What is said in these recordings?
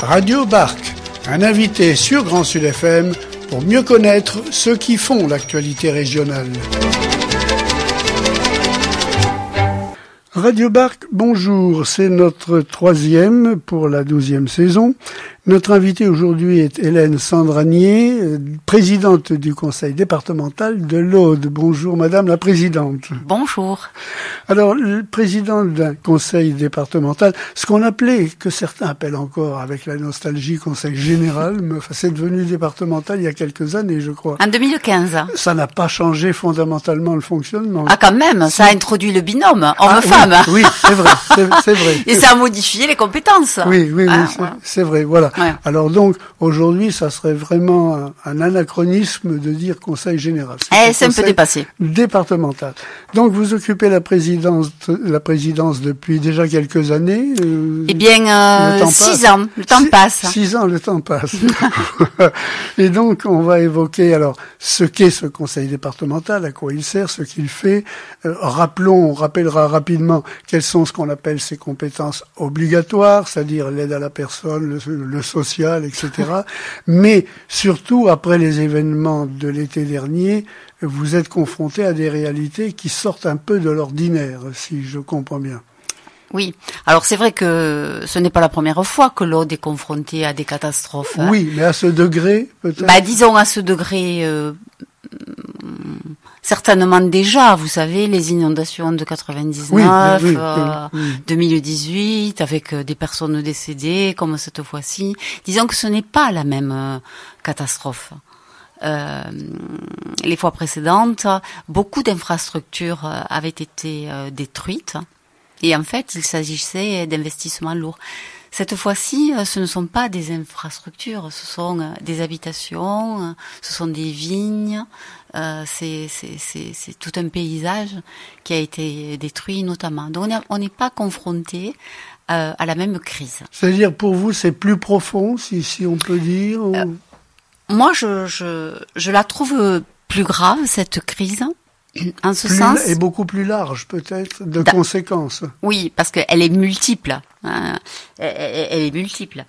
Radio Barc, un invité sur Grand Sud FM pour mieux connaître ceux qui font l'actualité régionale. Radio Barc, bonjour, c'est notre 3e pour la 12e saison. Notre invitée aujourd'hui est Hélène Sandranier, présidente du conseil départemental de l'Aude. Bonjour madame la présidente. Bonjour. Alors, le président d'un conseil départemental, ce qu'on appelait, que certains appellent encore avec la nostalgie conseil général, mais enfin, c'est devenu départemental il y a quelques années, je crois. En 2015. Ça n'a pas changé fondamentalement le fonctionnement. Ah, quand même, ça a introduit le binôme homme-femme. Oui, c'est vrai, c'est vrai. Et ça a modifié les compétences. Oui, c'est vrai, voilà. Ouais. Alors donc, aujourd'hui, ça serait vraiment un anachronisme de dire conseil général. C'est un peu dépassé. Départemental. Donc, vous occupez la présidence depuis déjà quelques années. Eh bien, 6 ans. Le temps passe. 6 ans, le temps passe. Et donc, on va évoquer alors ce qu'est ce conseil départemental, à quoi il sert, ce qu'il fait. On rappellera rapidement quelles sont ce qu'on appelle ses compétences obligatoires, c'est-à-dire l'aide à la personne, le social, etc. Mais surtout, après les événements de l'été dernier, vous êtes confronté à des réalités qui sortent un peu de l'ordinaire, si je comprends bien. Oui. Alors c'est vrai que ce n'est pas la première fois que l'Aude est confrontée à des catastrophes. Oui, mais à ce degré, peut-être. Disons à ce degré. Certainement déjà, vous savez, les inondations de 99, 2018, avec des personnes décédées, comme cette fois-ci. Disons que ce n'est pas la même catastrophe. Les fois précédentes, beaucoup d'infrastructures avaient été détruites. Et en fait, il s'agissait d'investissements lourds. Cette fois-ci, ce ne sont pas des infrastructures, ce sont des habitations, ce sont des vignes, c'est tout un paysage qui a été détruit notamment. Donc on n'est pas confronté à la même crise. C'est-à-dire pour vous, c'est plus profond, si on peut dire ou... Moi, je la trouve plus grave, cette crise. En ce sens, et beaucoup plus large peut-être de conséquences. Oui, parce qu'elle est multiple. Hein, elle est multiple.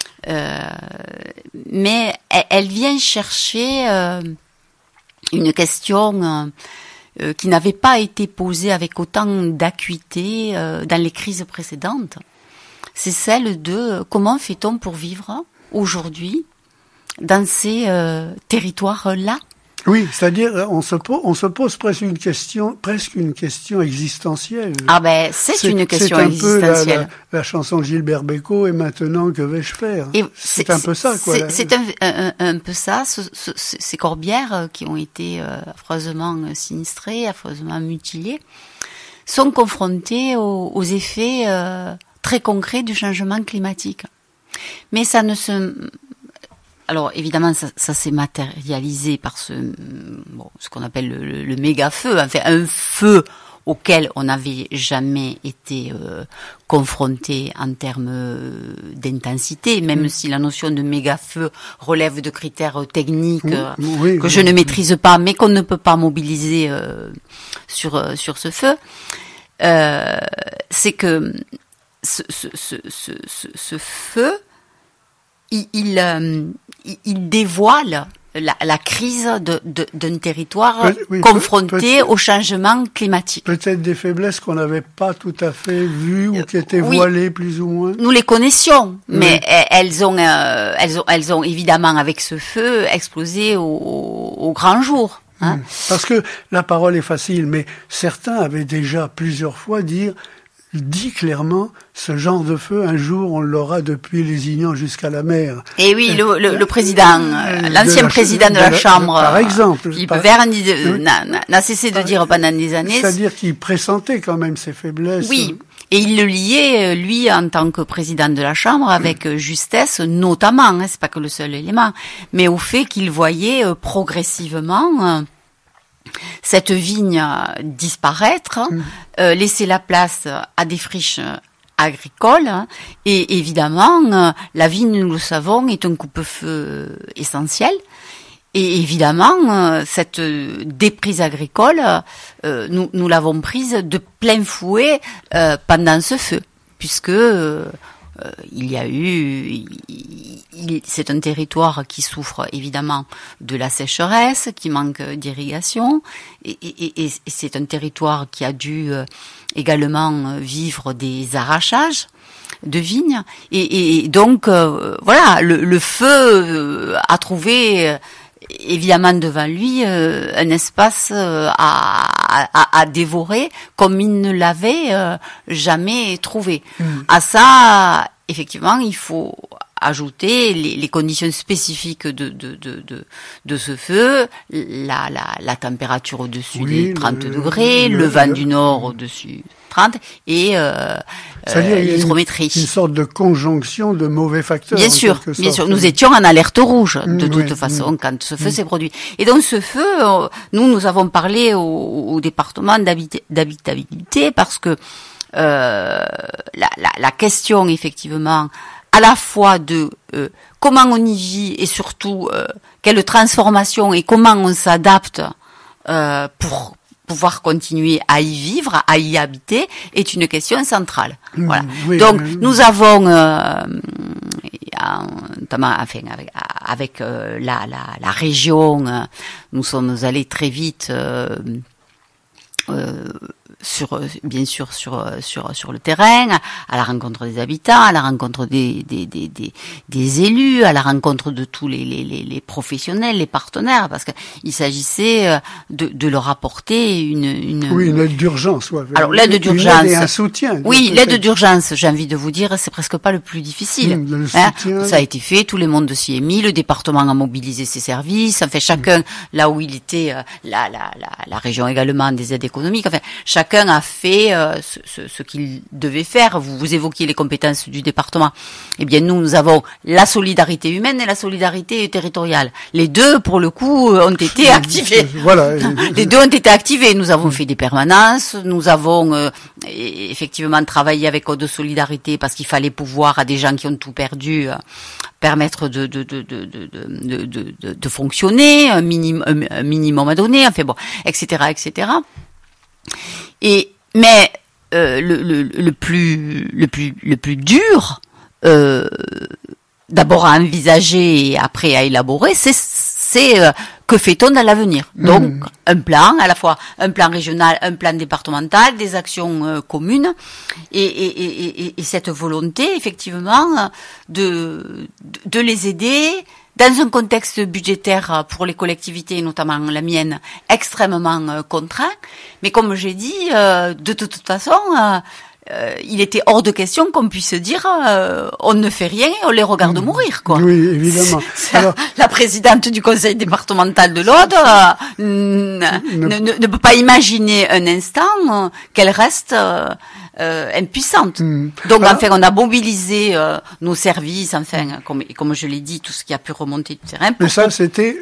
Mais elle vient chercher une question qui n'avait pas été posée avec autant d'acuité dans les crises précédentes. C'est celle de comment fait-on pour vivre aujourd'hui dans ces territoires-là. Oui, c'est-à-dire on se pose presque une question existentielle. Ah ben c'est une question existentielle. C'est un peu la chanson de Gilbert Bécaud, et maintenant que vais-je faire? C'est un peu ça, quoi. C'est un peu ça. Ces corbières qui ont été affreusement sinistrées, affreusement mutilées, sont confrontées aux effets très concrets du changement climatique. Mais ça ne se... Alors évidemment, ça s'est matérialisé par ce qu'on appelle le méga feu, enfin un feu auquel on n'avait jamais été confronté en termes d'intensité, même si la notion de méga feu relève de critères techniques que je ne maîtrise pas, mais qu'on ne peut pas mobiliser sur ce feu. C'est que ce feu, il dévoile la crise d'un territoire confronté au changement climatique. Peut-être des faiblesses qu'on n'avait pas tout à fait vues ou qui étaient voilées plus ou moins. Nous les connaissions, mais elles ont évidemment avec ce feu explosé au grand jour. Hein. Parce que la parole est facile, mais certains avaient déjà plusieurs fois dit clairement, ce genre de feu, un jour, on l'aura depuis Lézignan jusqu'à la mer. Et oui, le président, l'ancien président de la Chambre, par exemple, Philippe Verne, n'a cessé de dire pendant des années. C'est-à-dire qu'il pressentait quand même ses faiblesses. Oui. Et il le liait, lui, en tant que président de la Chambre, avec justesse, notamment, hein, c'est pas que le seul élément, mais au fait qu'il voyait progressivement cette vigne disparaître, laisser la place à des friches agricoles, et évidemment, la vigne, nous le savons, est un coupe-feu essentiel. Et évidemment, cette déprise agricole, nous l'avons prise de plein fouet pendant ce feu, puisque il y a eu, c'est un territoire qui souffre évidemment de la sécheresse, qui manque d'irrigation, et c'est un territoire qui a dû également vivre des arrachages de vignes, et donc voilà, le feu a trouvé évidemment devant lui un espace à dévorer comme il ne l'avait jamais trouvé. À ça, effectivement, il faut ajouter les conditions spécifiques de ce feu, la température au-dessus des 30 degrés, le vent du nord au-dessus 30 et l'hydrométrie. Une sorte de conjonction de mauvais facteurs. Bien sûr. Nous étions en alerte rouge de toute façon quand ce feu s'est produit. Et donc ce feu, nous avons parlé au département d'habitabilité parce que la question effectivement à la fois de comment on y vit et surtout quelle transformation et comment on s'adapte pour pouvoir continuer à y vivre, à y habiter, est une question centrale. Voilà. Donc nous avons notamment avec la région, nous sommes allés très vite bien sûr sur le terrain, à la rencontre des habitants, à la rencontre des élus, à la rencontre de tous les professionnels, les partenaires, parce que il s'agissait de leur apporter une aide d'urgence. Ouais. Alors l'aide d'urgence, une aide et un soutien. Oui, l'aide d'urgence, j'ai envie de vous dire, c'est presque pas le plus difficile. Le soutien. Ça a été fait, tout le monde s'y est mis, le département a mobilisé ses services, enfin chacun là où il était, la région également des aides économiques, enfin chacun a fait ce qu'il devait faire. Vous évoquiez les compétences du département. Eh bien, nous avons la solidarité humaine et la solidarité territoriale. Les deux, pour le coup, ont été activés. Voilà. Les deux ont été activés. Nous avons fait des permanences. Nous avons effectivement travaillé avec Code de Solidarité parce qu'il fallait pouvoir à des gens qui ont tout perdu permettre de fonctionner, un minimum à donner. Enfin bon, etc., etc. Mais le plus dur, d'abord à envisager et après à élaborer, c'est que fait-on dans l'avenir. Donc un plan, à la fois un plan régional, un plan départemental, des actions communes et cette volonté effectivement de les aider. Dans un contexte budgétaire pour les collectivités, notamment la mienne, extrêmement contraint, mais comme j'ai dit, de toute façon, il était hors de question qu'on puisse dire on ne fait rien et on les regarde mourir, quoi. Oui, évidemment. Alors, la présidente du conseil départemental de l'Aude ne peut pas imaginer un instant qu'elle reste impuissante. Donc enfin on a mobilisé nos services, enfin comme je l'ai dit, tout ce qui a pu remonter du terrain. Mais ça c'était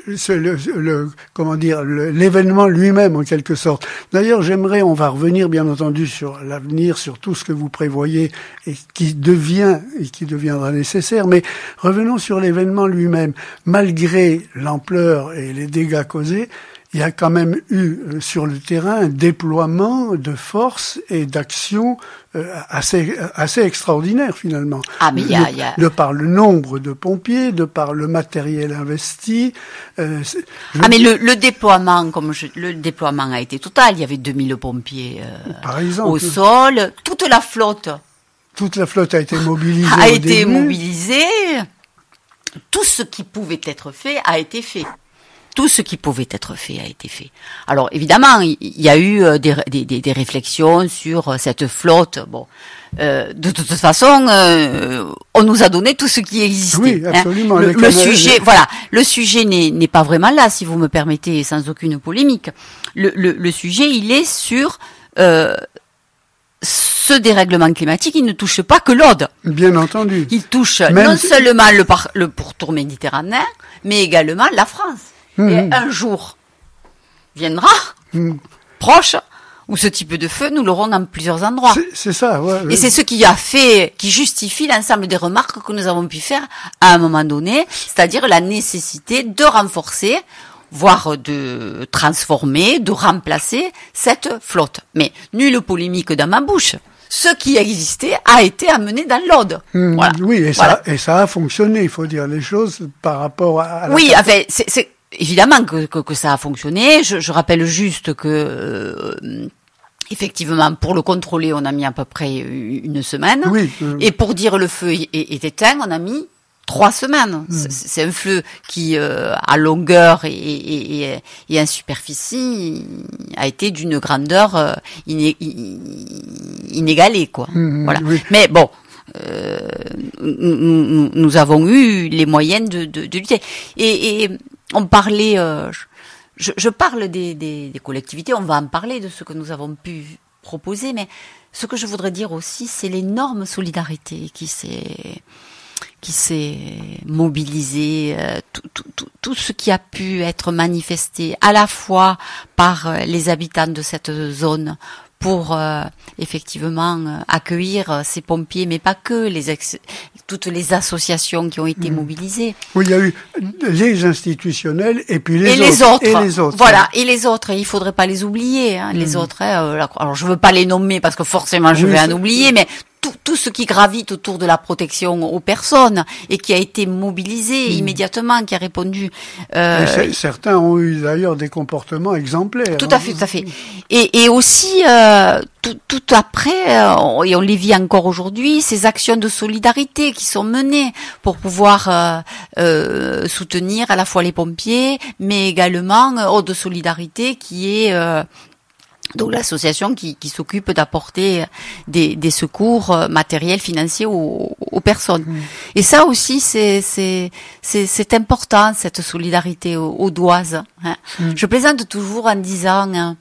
l'événement lui-même en quelque sorte. D'ailleurs on va revenir bien entendu sur l'avenir, sur tout ce que vous prévoyez et qui deviendra nécessaire, mais revenons sur l'événement lui-même. Malgré l'ampleur et les dégâts causés, il y a quand même eu sur le terrain un déploiement de force et d'action assez extraordinaire finalement. Ah mais de par le nombre de pompiers, de par le matériel investi. Mais le déploiement, le déploiement a été total. Il y avait 2000 pompiers par exemple, au sol, toute la flotte. Toute la flotte a été mobilisée. Tout ce qui pouvait être fait a été fait. Tout ce qui pouvait être fait a été fait. Alors évidemment, il y a eu des réflexions sur cette flotte. Bon, de toute façon, on nous a donné tout ce qui existait. Oui, absolument. Le sujet n'est pas vraiment là, si vous me permettez, sans aucune polémique. Le sujet, il est sur ce dérèglement climatique. Il ne touche pas que l'Aude. Bien entendu. Il touche non seulement le pourtour méditerranéen, mais également la France. Et un jour viendra, proche, où ce type de feu, nous l'aurons dans plusieurs endroits. C'est ça, ouais. Et c'est ce qui justifie l'ensemble des remarques que nous avons pu faire à un moment donné, c'est-à-dire la nécessité de renforcer, voire de transformer, de remplacer cette flotte. Mais nulle polémique dans ma bouche. ce qui existait a été amené dans l'Aude. Voilà. Oui, et Voilà. ça a fonctionné, il faut dire les choses par rapport à la... Oui, enfin, c'est évidemment que ça a fonctionné. Je rappelle juste que effectivement, pour le contrôler, on a mis à peu près une semaine. Oui. Et pour dire le feu est éteint, on a mis 3 semaines. C'est un feu qui, à longueur et en superficie, a été d'une grandeur inégalée, quoi. Voilà. Oui. Mais bon, nous avons eu les moyens de lutter. Et on parlait... Je parle des collectivités, on va en parler de ce que nous avons pu proposer, mais ce que je voudrais dire aussi, c'est l'énorme solidarité qui s'est mobilisée, tout ce qui a pu être manifesté à la fois par les habitants de cette zone pour effectivement accueillir ces pompiers, mais pas que, toutes les associations qui ont été mobilisées. Oui, il y a eu les institutionnels et puis les autres. Et les autres. Voilà, et les autres, il faudrait pas les oublier, hein, les autres. Alors je veux pas les nommer parce que forcément je vais en oublier, mais tout ce qui gravite autour de la protection aux personnes et qui a été mobilisé immédiatement, qui a répondu. Certains ont eu d'ailleurs des comportements exemplaires. Tout à fait, tout à fait. Et aussi tout après, et on les vit encore aujourd'hui, ces actions de solidarité qui sont menées pour pouvoir soutenir à la fois les pompiers, mais également Eau de Solidarité qui est donc l'association qui s'occupe d'apporter des secours matériels, financiers aux personnes. Et ça aussi c'est important, cette solidarité audoise. Hein. Je plaisante toujours en disant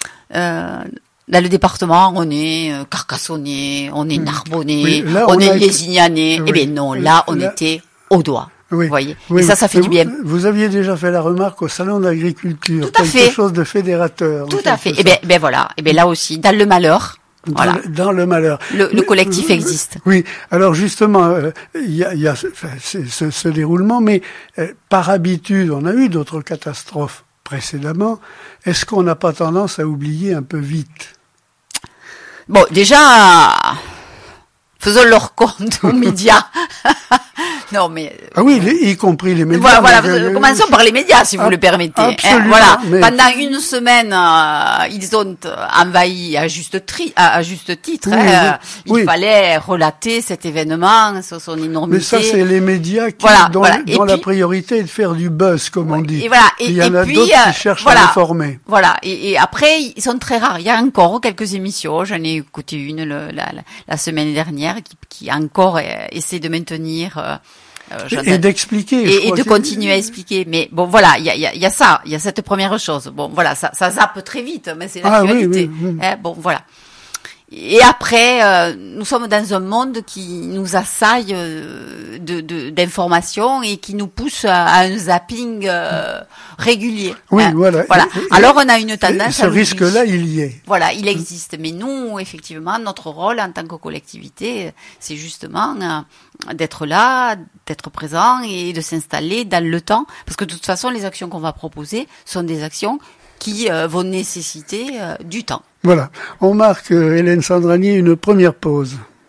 dans le département, on est carcassonnais, on est narbonnais, on est lésignanais. Eh bien non, là on était audois. Oui, vous voyez. Oui, et ça fait du bien. Vous aviez déjà fait la remarque au salon d'agriculture. Tout à fait. Quelque chose de fédérateur. Tout à fait. Et ben voilà. Et ben là aussi, dans le malheur. Voilà. Dans le malheur. Le collectif existe. Oui. Alors justement, il y a ce déroulement, mais par habitude, on a eu d'autres catastrophes précédemment. Est-ce qu'on n'a pas tendance à oublier un peu vite? Bon, déjà, faisons leur compte aux médias. Non, mais... Ah oui, y compris les médias. Voilà, commençons par les médias, si vous le permettez. Absolument. Voilà. Mais... Pendant une semaine, ils ont envahi à juste titre. Oui. Il fallait relater cet événement, son énormité. Mais ça, c'est les médias dont la priorité est de faire du buzz, comme on dit. Et voilà. Il y en a d'autres qui cherchent à l'informer. Voilà. Et après, ils sont très rares. Il y a encore quelques émissions. J'en ai écouté une la semaine dernière qui encore essaie de maintenir... et d'expliquer. Et de continuer à expliquer. Mais bon, voilà, il y a ça, il y a cette première chose. Bon, voilà, ça zappe très vite, mais c'est l'actualité. Oui. Bon, voilà. Et après, nous sommes dans un monde qui nous assaille d'informations et qui nous pousse à un zapping régulier. Oui, voilà. Alors on a une tendance. Ce risque-là, il y est. Voilà, il existe. Mais nous, effectivement, notre rôle en tant que collectivité, c'est justement d'être là, d'être présent et de s'installer dans le temps. Parce que de toute façon, les actions qu'on va proposer sont des actions qui vont nécessiter du temps. Voilà. On marque, Hélène Sandragnier, une première pause.